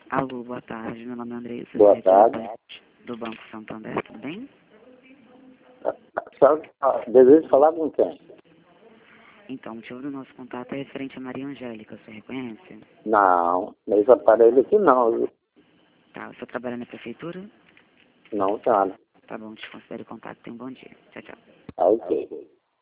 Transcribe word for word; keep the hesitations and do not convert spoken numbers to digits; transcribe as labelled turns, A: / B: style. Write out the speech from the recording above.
A: Alô, boa tarde. Meu nome é Andressa.
B: Boa tarde.
A: Do Banco Santander, tudo bem?
B: Só desejo falar com quem?
A: Então, o motivo do nosso contato é referente a Maria Angélica. Você reconhece?
B: Não, nesse aparelho aqui não, viu?
A: Tá. Você trabalha na prefeitura?
B: Não tá.
A: Tá bom, desconsidere o contato. Tenha um bom dia. Tchau, tchau.
B: Ok.